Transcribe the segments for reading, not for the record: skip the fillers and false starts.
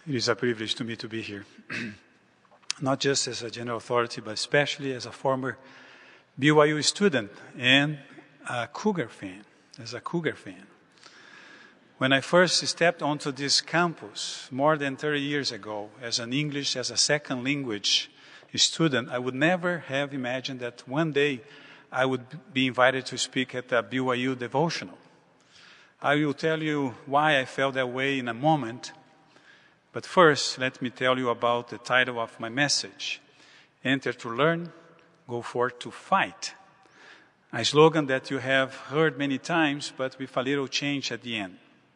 It is a privilege to me to be here, not just as a general authority, but especially as a former BYU student and a Cougar fan, When I first stepped onto this campus more than 30 years ago as an English as a second language student, I would never have imagined that one day I would be invited to speak at a BYU devotional. I will tell you why I felt that way in a moment. But first, let me tell you about the title of my message. Enter to learn, go forth to fight. A slogan that you have heard many times, but with a little change at the end.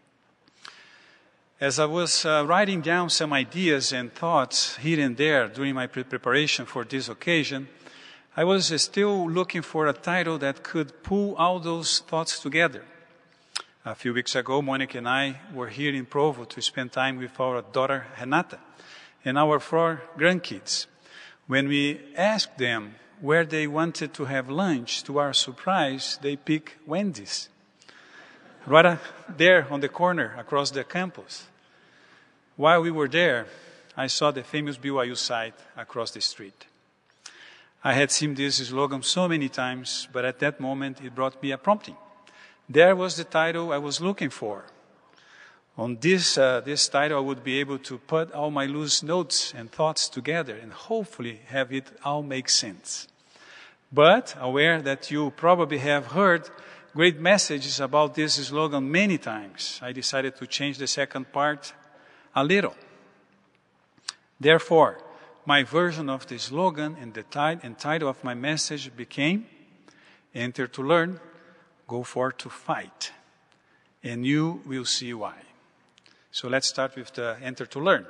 As I was writing down some ideas and thoughts here and there during my preparation for this occasion, I was still looking for a title that could pull all those thoughts together. A few weeks ago, Monica and I were here in Provo to spend time with our daughter, Renata, and our 4 grandkids. When we asked them where they wanted to have lunch, to our surprise, they picked Wendy's. Right there on the corner across the campus. While we were there, I saw the famous BYU site across the street. I had seen this slogan so many times, but at that moment it brought me a prompting. There was the title I was looking for. On this title, I would be able to put all my loose notes and thoughts together and hopefully have it all make sense. But aware that you probably have heard great messages about this slogan many times, I decided to change the second part a little. Therefore, my version of the slogan and the title of my message became, Enter to Learn, Go forth to fight, and you will see why. So let's start with the Enter to Learn.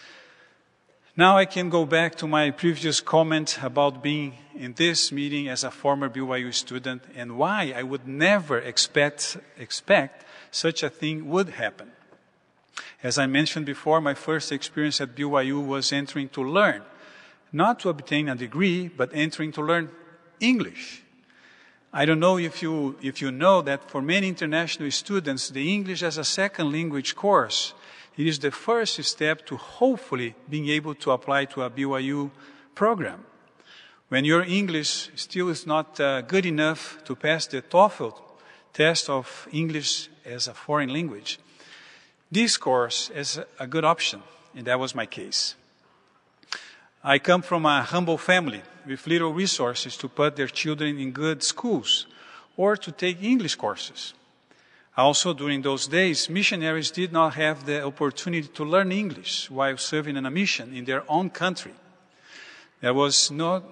Now I can go back to my previous comment about being in this meeting as a former BYU student and why I would never expect such a thing would happen. As I mentioned before, my first experience at BYU was entering to learn, not to obtain a degree, but entering to learn English. I don't know if you know that for many international students, the English as a second language course, it is the first step to hopefully being able to apply to a BYU program. When your English still is not good enough to pass the TOEFL test of English as a foreign language, this course is a good option, and that was my case. I come from a humble family with little resources to put their children in good schools or to take English courses. Also, during those days, missionaries did not have the opportunity to learn English while serving on a mission in their own country. There was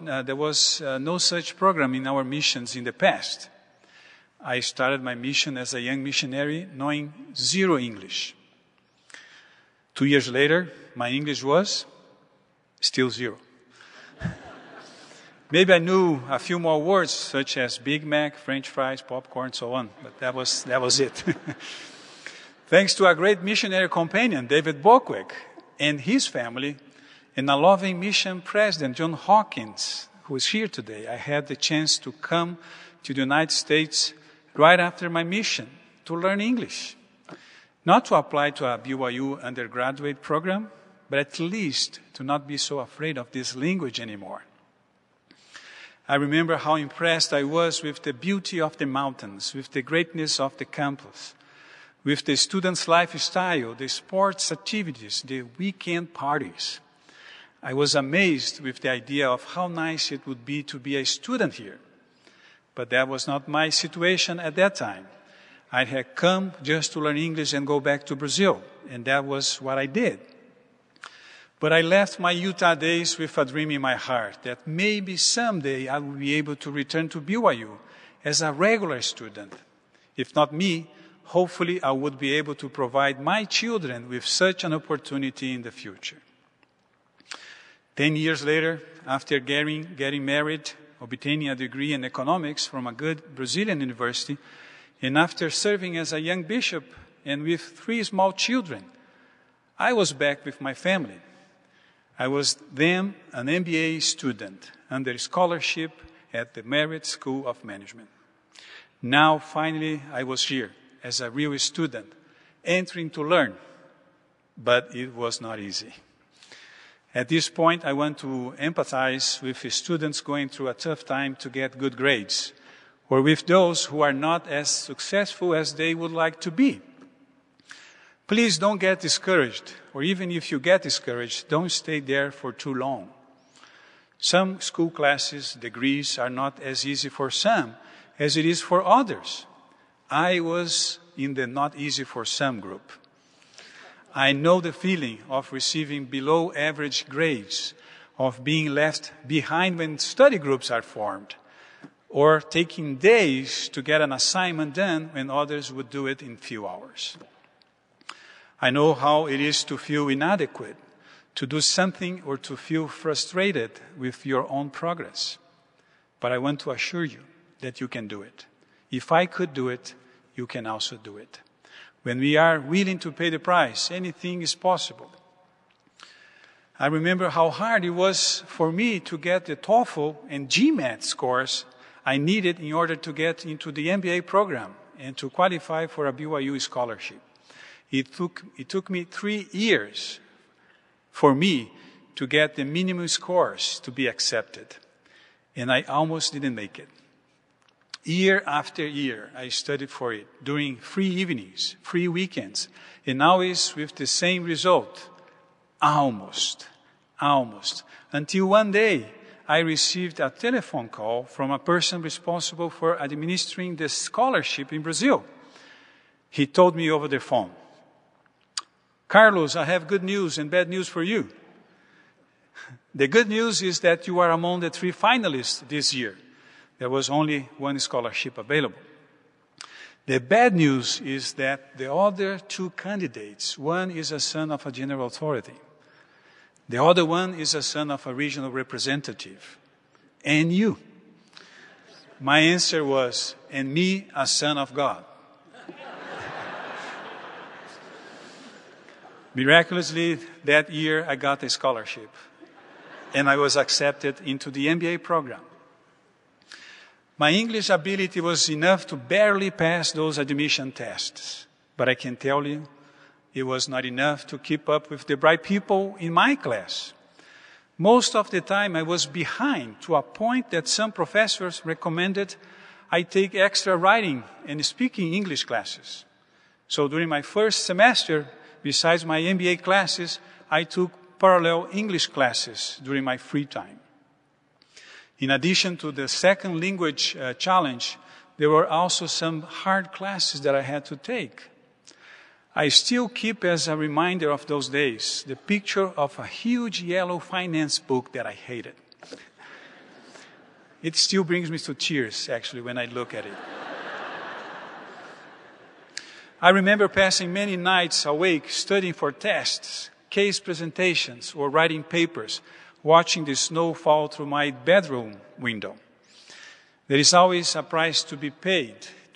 no such program in our missions in the past. I started my mission as a young missionary knowing 0 English. 2 years later, my English was still 0. Maybe I knew a few more words such as Big Mac, French fries, popcorn, so on, but that was it. Thanks to a great missionary companion, David Bokwek, and his family, and a loving mission president, John Hawkins, who is here today, I had the chance to come to the United States right after my mission to learn English. Not to apply to a BYU undergraduate program, but at least to not be so afraid of this language anymore. I remember how impressed I was with the beauty of the mountains, with the greatness of the campus, with the students' lifestyle, the sports activities, the weekend parties. I was amazed with the idea of how nice it would be to be a student here. But that was not my situation at that time. I had come just to learn English and go back to Brazil, and that was what I did. But I left my Utah days with a dream in my heart that maybe someday I will be able to return to BYU as a regular student. If not me, hopefully I would be able to provide my children with such an opportunity in the future. 10 years later, after getting married, obtaining a degree in economics from a good Brazilian university, and after serving as a young bishop and with 3 small children, I was back with my family. I was then an MBA student under scholarship at the Merit School of Management. Now, finally, I was here as a real student, entering to learn. but it was not easy. At this point, I want to empathize with students going through a tough time to get good grades, or with those who are not as successful as they would like to be. Please don't get discouraged, or even if you get discouraged, don't stay there for too long. Some school classes, degrees, are not as easy for some as it is for others. I was in the not easy for some group. I know the feeling of receiving below average grades, of being left behind when study groups are formed, or taking days to get an assignment done when others would do it in few hours. I know how it is to feel inadequate, to do something, or to feel frustrated with your own progress. But I want to assure you that you can do it. If I could do it, you can also do it. When we are willing to pay the price, anything is possible. I remember how hard it was for me to get the TOEFL and GMAT scores I needed in order to get into the MBA program and to qualify for a BYU scholarship. It took me 3 years for me to get the minimum scores to be accepted, and I almost didn't make it. Year after year, I studied for it during free evenings, free weekends, and always with the same result. Almost. Until one day, I received a telephone call from a person responsible for administering the scholarship in Brazil. He told me over the phone, "Carlos, I have good news and bad news for you. The good news is that you are among the 3 finalists this year. There was only one scholarship available. The bad news is that the other 2 candidates, one is a son of a general authority. The other one is a son of a regional representative. And you." My answer was, "And me, a son of God." Miraculously, that year I got a scholarship, and I was accepted into the MBA program. My English ability was enough to barely pass those admission tests, but I can tell you, it was not enough to keep up with the bright people in my class. Most of the time I was behind, to a point that some professors recommended I take extra writing and speaking English classes. So during my first semester, besides my MBA classes, I took parallel English classes during my free time. In addition to the second language challenge, there were also some hard classes that I had to take. I still keep as a reminder of those days the picture of a huge yellow finance book that I hated. It still brings me to tears, actually, when I look at it. I remember passing many nights awake studying for tests, case presentations, or writing papers, watching the snow fall through my bedroom window. There is always a price to be paid,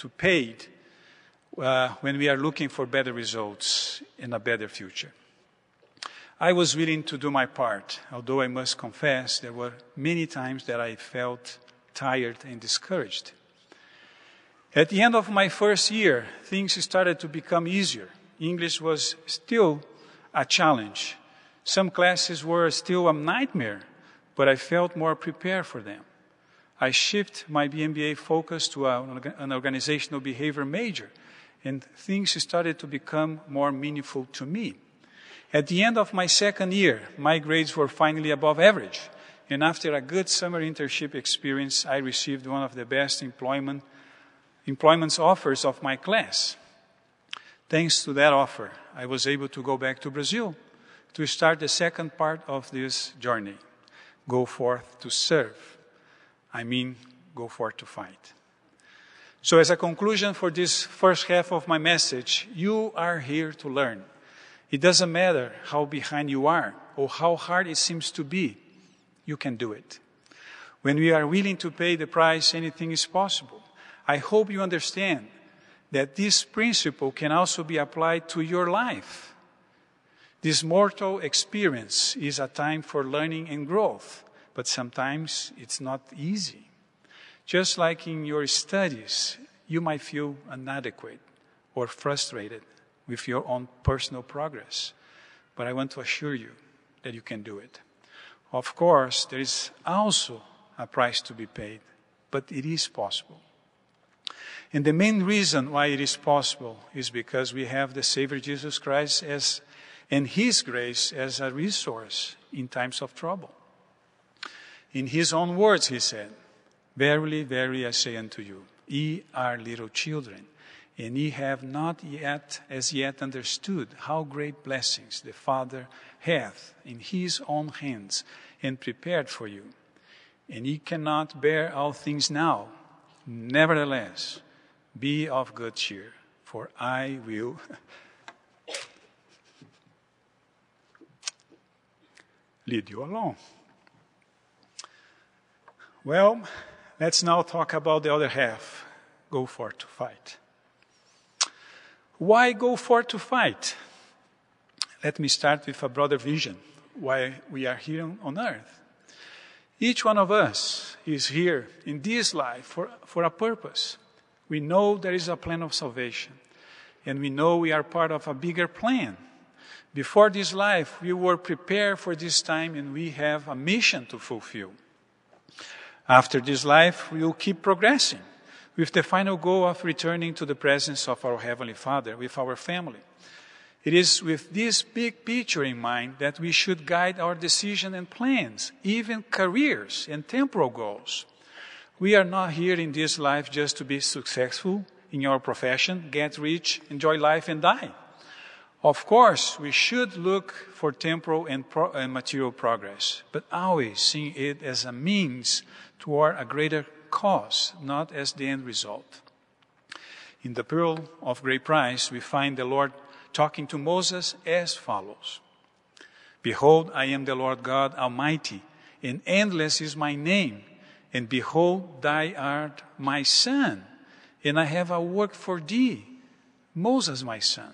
when we are looking for better results and a better future. I was willing to do my part, although I must confess there were many times that I felt tired and discouraged. At the end of my first year, things started to become easier. English was still a challenge. Some classes were still a nightmare, but I felt more prepared for them. I shifted my MBA focus to an organizational behavior major, and things started to become more meaningful to me. At the end of my second year, my grades were finally above average, and after a good summer internship experience, I received one of the best employment offers of my class. Thanks to that offer, I was able to go back to Brazil to start the second part of this journey. Go forth to serve. Go forth to fight. So as a conclusion for this first half of my message, you are here to learn. It doesn't matter how behind you are or how hard it seems to be, you can do it. When we are willing to pay the price, anything is possible. I hope you understand that this principle can also be applied to your life. This mortal experience is a time for learning and growth, but sometimes it's not easy. Just like in your studies, you might feel inadequate or frustrated with your own personal progress. but I want to assure you that you can do it. Of course, there is also a price to be paid, but it is possible. And the main reason why it is possible is because we have the Savior Jesus Christ and His grace as a resource in times of trouble. In His own words, He said, "Verily, verily, I say unto you, ye are little children, and ye have not as yet understood how great blessings the Father hath in His own hands and prepared for you. And ye cannot bear all things now. Nevertheless, be of good cheer, for I will lead you along." Well, let's now talk about the other half. Go forth to fight. Why go forth to fight? Let me start with a broader vision, why we are here on earth. Each one of us is here in this life for a purpose. We know there is a plan of salvation, and we know we are part of a bigger plan. Before this life, we were prepared for this time, and we have a mission to fulfill. After this life, we will keep progressing with the final goal of returning to the presence of our Heavenly Father with our family. It is with this big picture in mind that we should guide our decisions and plans, even careers and temporal goals. We are not here in this life just to be successful in your profession, get rich, enjoy life, and die. Of course, we should look for temporal and material progress, but always seeing it as a means toward a greater cause, not as the end result. In the Pearl of Great Price, we find the Lord talking to Moses as follows: "Behold, I am the Lord God Almighty, and endless is my name. And behold, thou art my son, and I have a work for thee, Moses, my son."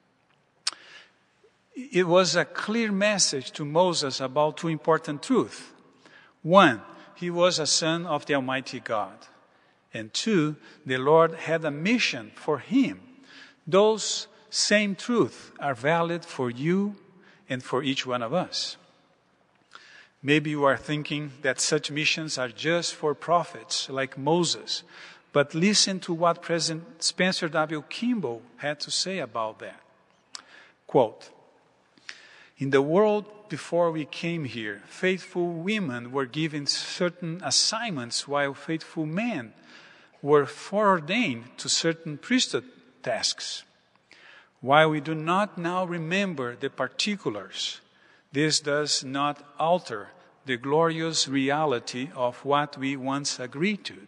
It was a clear message to Moses about two important truths. One, he was a son of the Almighty God. And two, the Lord had a mission for him. Those same truths are valid for you and for each one of us. Maybe you are thinking that such missions are just for prophets like Moses, but listen to what President Spencer W. Kimball had to say about that. Quote, "In the world before we came here, faithful women were given certain assignments while faithful men were foreordained to certain priesthood tasks. While we do not now remember the particulars, this does not alter the glorious reality of what we once agreed to.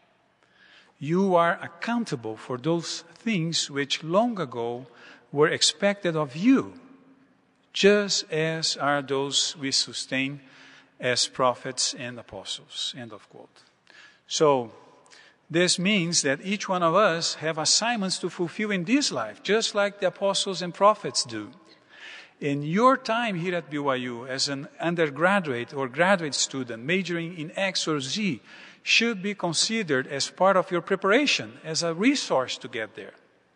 You are accountable for those things which long ago were expected of you, just as are those we sustain as prophets and apostles." End of quote. So, this means that each one of us have assignments to fulfill in this life, just like the apostles and prophets do. In your time here at BYU as an undergraduate or graduate student majoring in X or Z should be considered as part of your preparation, as a resource to get there.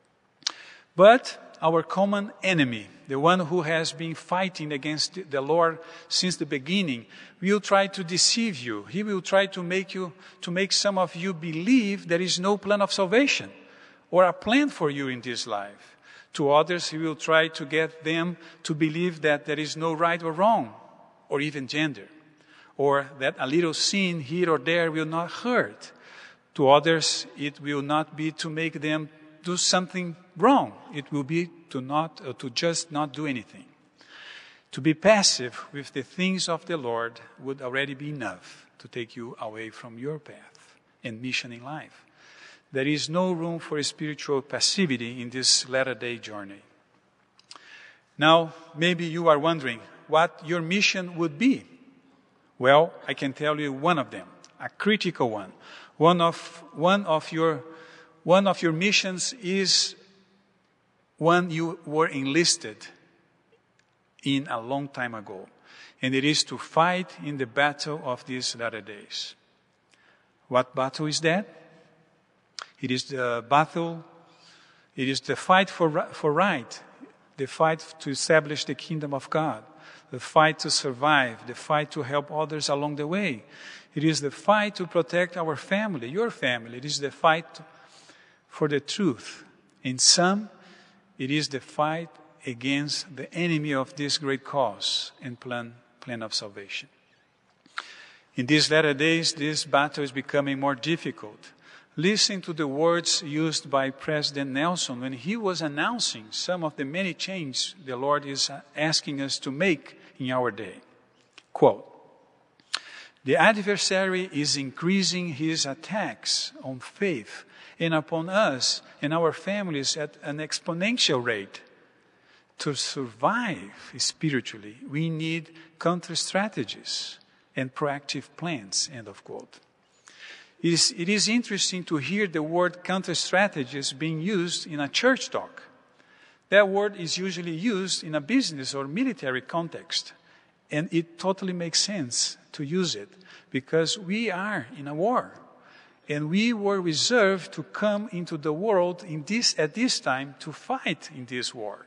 But our common enemy, the one who has been fighting against the Lord since the beginning, will try to deceive you. He will try to make some of you believe there is no plan of salvation or a plan for you in this life. To others, he will try to get them to believe that there is no right or wrong, or even gender, or that a little sin here or there will not hurt. To others, it will not be to make them do something wrong. It will be to just not do anything. To be passive with the things of the Lord would already be enough to take you away from your path and mission in life. There is no room for spiritual passivity in this latter-day journey. Now, maybe you are wondering what your mission would be. Well, I can tell you one of them, a critical one. One of your missions is one you were enlisted in a long time ago, and it is to fight in the battle of these latter days. What battle is that? It is the fight for right, the fight to establish the kingdom of God, the fight to survive, the fight to help others along the way. It is the fight to protect our family, your family. It is the fight for the truth. In some, it is the fight against the enemy of this great cause and plan of salvation. In these latter days, this battle is becoming more difficult. Listen to the words used by President Nelson when he was announcing some of the many changes the Lord is asking us to make in our day. Quote, "The adversary is increasing his attacks on faith and upon us and our families at an exponential rate. To survive spiritually, we need counter-strategies and proactive plans," end of quote. It is interesting to hear the word counter-strategies being used in a church talk. That word is usually used in a business or military context. And it totally makes sense to use it because we are in a war. And we were reserved to come into the world at this time to fight in this war.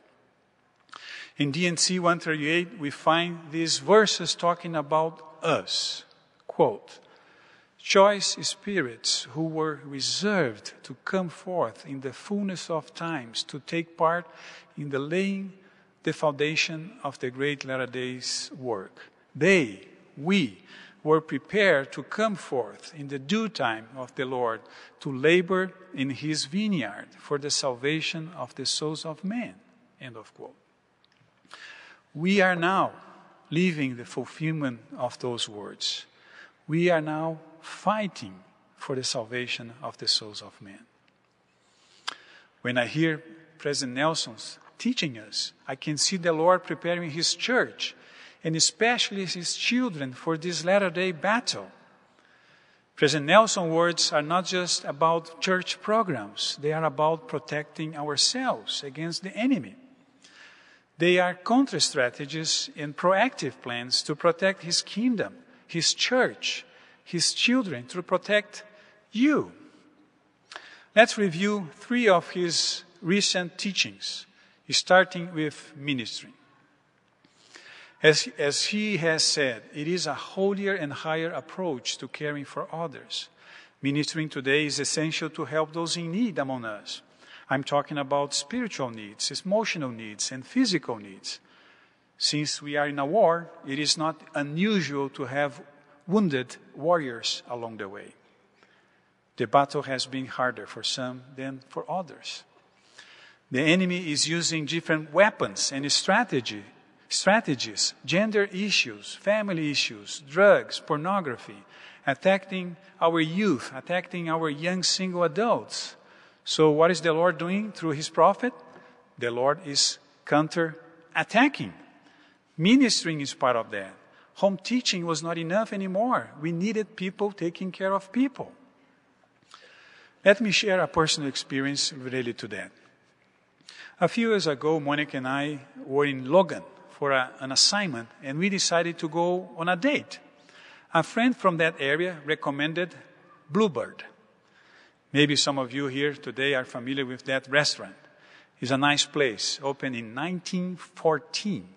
In D&C 138, we find these verses talking about us. Quote, "Choice spirits who were reserved to come forth in the fullness of times to take part in the laying the foundation of the great latter days work. We were prepared to come forth in the due time of the Lord to labor in his vineyard for the salvation of the souls of men." End of quote. We are now living the fulfillment of those words. We are now fighting for the salvation of the souls of men. When I hear President Nelson's teaching us, I can see the Lord preparing his church, and especially his children, for this latter-day battle. President Nelson's words are not just about church programs. They are about protecting ourselves against the enemy. They are counter-strategies and proactive plans to protect his kingdom, his church, his children, to protect you. Let's review 3 of his recent teachings, starting with ministry. As he has said, it is a holier and higher approach to caring for others. Ministering today is essential to help those in need among us. I'm talking about spiritual needs, emotional needs, and physical needs. Since we are in a war, it is not unusual to have wounded warriors along the way. The battle has been harder for some than for others. The enemy is using different weapons and strategies, gender issues, family issues, drugs, pornography, attacking our youth, attacking our young single adults. So what is the Lord doing through his prophet? The Lord is counter-attacking. Ministering is part of that. Home teaching was not enough anymore. We needed people taking care of people. Let me share a personal experience related to that. A few years ago, Monica and I were in Logan for an assignment, and we decided to go on a date. A friend from that area recommended Bluebird. Maybe some of you here today are familiar with that restaurant. It's a nice place, opened in 1914.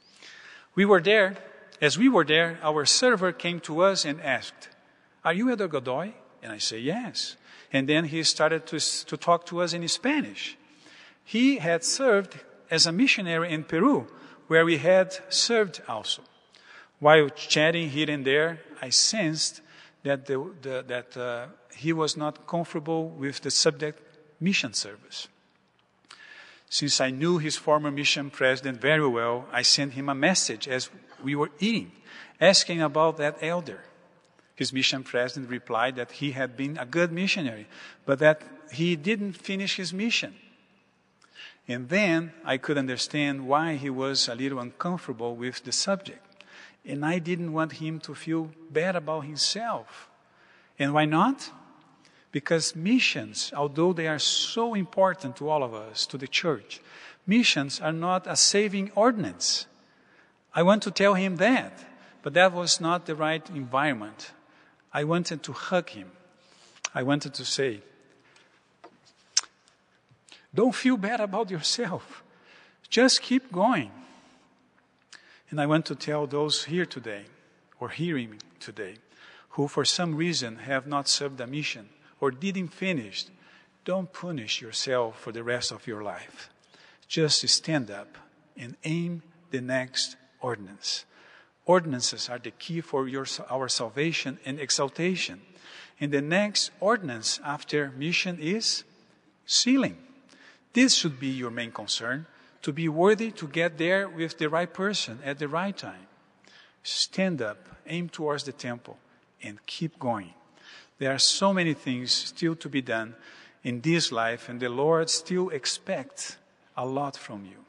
As we were there, our server came to us and asked, "Are you Elder Godoy?" And I say, "Yes." And then he started to talk to us in Spanish. He had served as a missionary in Peru, where we had served also. While chatting here and there, I sensed that he was not comfortable with the subject mission service. Since I knew his former mission president very well, I sent him a message as we were eating, asking about that elder. His mission president replied that he had been a good missionary, but that he didn't finish his mission. And then I could understand why he was a little uncomfortable with the subject. And I didn't want him to feel bad about himself. And why not? Because missions, although they are so important to all of us, to the church, missions are not a saving ordinance. I want to tell him that, but that was not the right environment. I wanted to hug him. I wanted to say, "Don't feel bad about yourself. Just keep going. And I want to tell those here today, or hearing me today, who for some reason have not served a mission or didn't finish, don't punish yourself for the rest of your life. Just stand up and aim the next ordinance. Ordinances are the key for our salvation and exaltation. And the next ordinance after mission is sealing. This should be your main concern, to be worthy to get there with the right person at the right time. Stand up, aim towards the temple, and keep going. There are so many things still to be done in this life, and the Lord still expects a lot from you.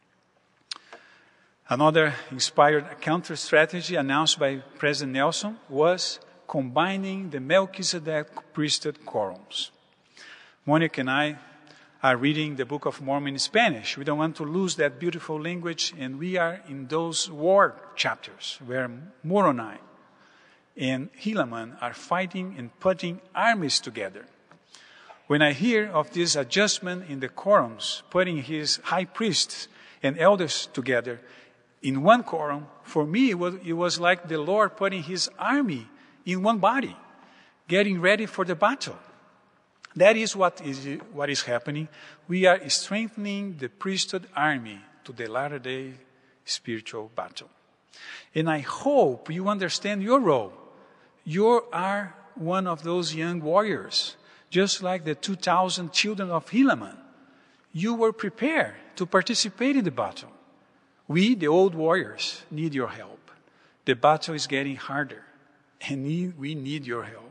Another inspired counter strategy announced by President Nelson was combining the Melchizedek priesthood quorums. Monica and I are reading the Book of Mormon in Spanish. We don't want to lose that beautiful language, and we are in those war chapters where Moroni and Helaman are fighting and putting armies together. When I hear of this adjustment in the quorums, putting his high priests and elders together in one quorum, for me it was like the Lord putting his army in one body, getting ready for the battle. That is what is happening. We are strengthening the priesthood army to the latter-day spiritual battle. And I hope you understand your role. You are one of those young warriors, just like the 2,000 children of Helaman. You were prepared to participate in the battle. We, the old warriors, need your help. The battle is getting harder, and we need your help.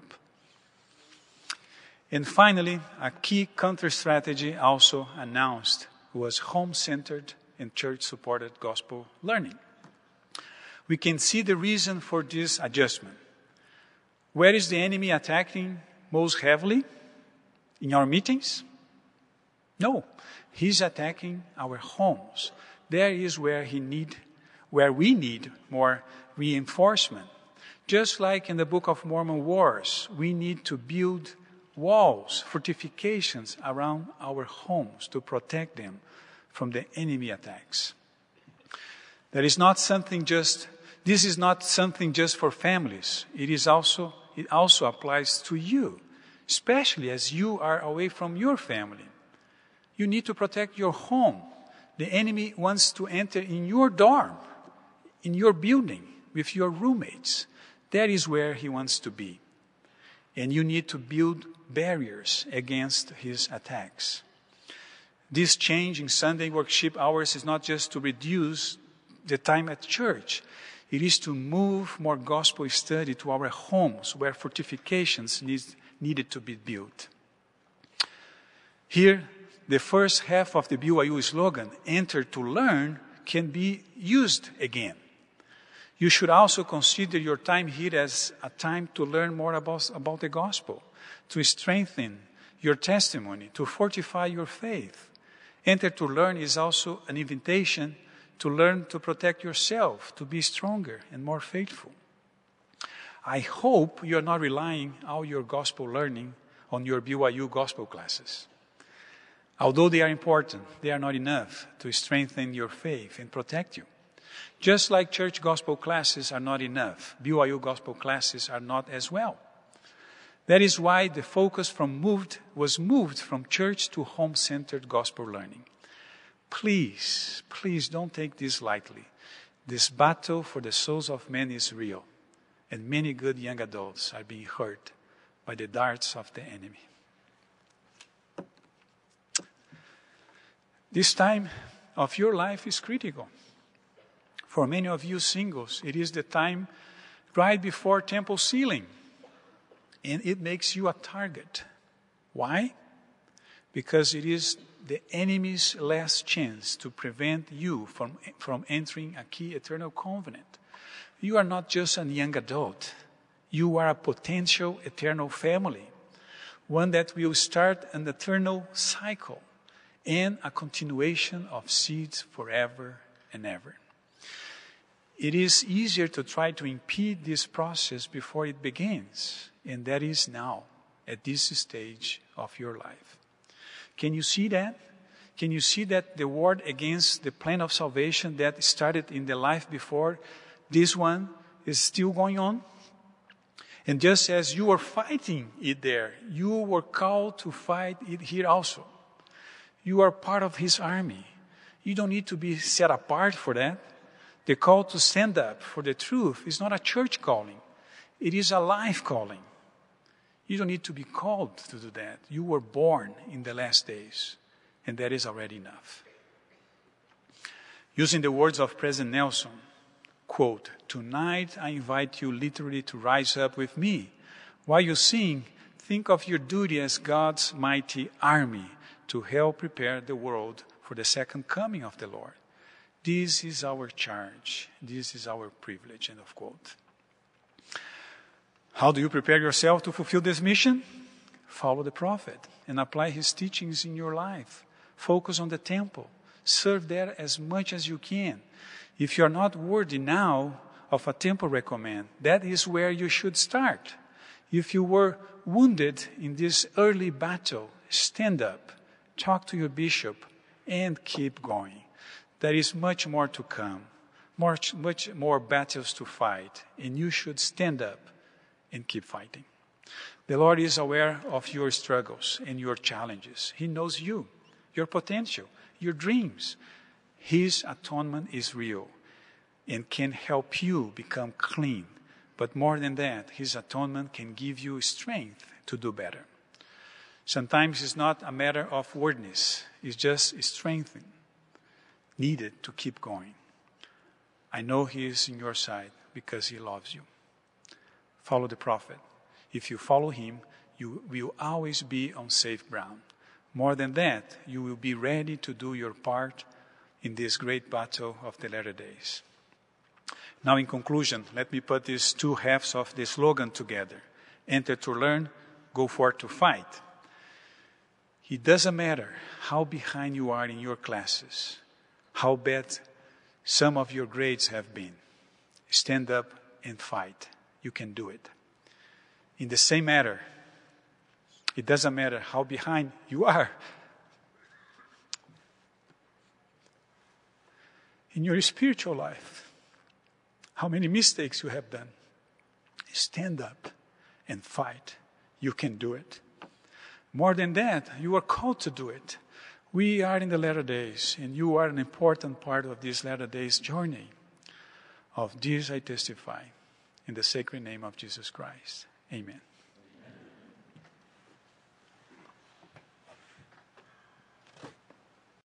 And finally, a key counter strategy also announced was home-centered and church-supported gospel learning. We can see the reason for this adjustment. Where is the enemy attacking most heavily? In our meetings? No, he's attacking our homes. There is where we need more reinforcement. Just like in the Book of Mormon wars, we need to build walls, fortifications around our homes to protect them from the enemy attacks. This is not something just for families. It also applies to you, especially as you are away from your family. You need to protect your home. The enemy wants to enter in your dorm, in your building, with your roommates. That is where he wants to be. And you need to build barriers against his attacks. This change in Sunday worship hours is not just to reduce the time at church. It is to move more gospel study to our homes where fortifications needed to be built. Here, the first half of the BYU slogan, "Enter to learn," can be used again. You should also consider your time here as a time to learn more about the gospel, to strengthen your testimony, to fortify your faith. Enter to learn is also an invitation to learn to protect yourself, to be stronger and more faithful. I hope you are not relying all your gospel learning on your BYU gospel classes. Although they are important, they are not enough to strengthen your faith and protect you. Just like church gospel classes are not enough, BYU gospel classes are not as well. That is why the focus was moved from church to home-centered gospel learning. Please don't take this lightly. This battle for the souls of men is real, and many good young adults are being hurt by the darts of the enemy. This time of your life is critical. For many of you singles, it is the time right before temple sealing, and it makes you a target. Why? Because it is the enemy's last chance to prevent you from entering a key eternal covenant. You are not just a young adult. You are a potential eternal family, one that will start an eternal cycle and a continuation of seeds forever and ever. It is easier to try to impede this process before it begins, and that is now, at this stage of your life. Can you see that? Can you see that the war against the plan of salvation that started in the life before, this one is still going on? And just as you were fighting it there, you were called to fight it here also. You are part of his army. You don't need to be set apart for that. The call to stand up for the truth is not a church calling. It is a life calling. You don't need to be called to do that. You were born in the last days, and that is already enough. Using the words of President Nelson, quote, "Tonight I invite you literally to rise up with me. While you sing, think of your duty as God's mighty army to help prepare the world for the second coming of the Lord. This is our charge. This is our privilege," end of quote. How do you prepare yourself to fulfill this mission? Follow the prophet and apply his teachings in your life. Focus on the temple. Serve there as much as you can. If you are not worthy now of a temple recommend, that is where you should start. If you were wounded in this early battle, stand up, talk to your bishop, and keep going. There is much more to come, much more battles to fight, and you should stand up and keep fighting. The Lord is aware of your struggles and your challenges. He knows you, your potential, your dreams. His atonement is real and can help you become clean. But more than that, his atonement can give you strength to do better. Sometimes it's not a matter of wordness. It's just strength needed to keep going. I know he is in your side because he loves you. Follow the prophet. If you follow him, you will always be on safe ground. More than that, you will be ready to do your part in this great battle of the latter days. Now, in conclusion, let me put these two halves of the slogan together. Enter to learn, go forth to fight. It doesn't matter how behind you are in your classes, how bad some of your grades have been. Stand up and fight. You can do it. In the same matter, it doesn't matter how behind you are in your spiritual life, how many mistakes you have done. Stand up and fight. You can do it. More than that, you are called to do it. We are in the latter days, and you are an important part of this latter days journey. Of this I testify in the sacred name of Jesus Christ. Amen.